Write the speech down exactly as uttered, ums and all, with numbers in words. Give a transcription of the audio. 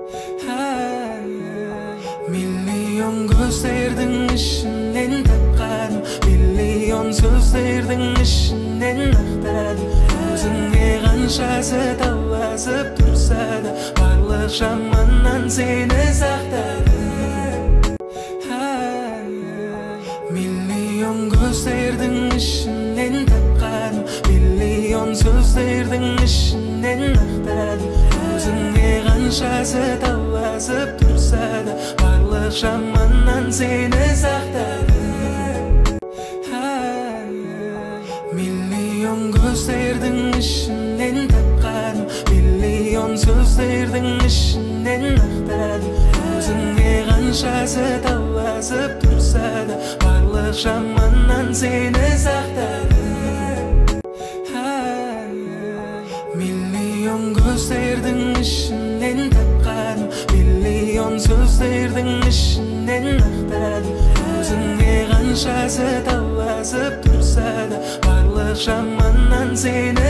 Миллион көздердің ішінен тапқаным, миллион сөздердің ішінен ақтадым. Өзіңе қаншасы таласып тұрса да, барлық жаманнан сені сақтадым. Миллион көздердің ішінен тапқаным, миллион сөздердің ішінен ақтадым. Өзіңе қаншасы таласып тұрса да, барлық жаманнан сені сақтадым. Миллион көздердің ішінен тапқаным, миллион сөздердің ішінен ақтадым. Өзіңе қаншасы таласып тұрса да, барлық жаманнан сені сақтадым. Миллион көздердің ішінен тапқаным, миллион сөздердің ішінен ақтадым. Өзіңе қаншасы таласып тұрса да, барлық жаманнан сені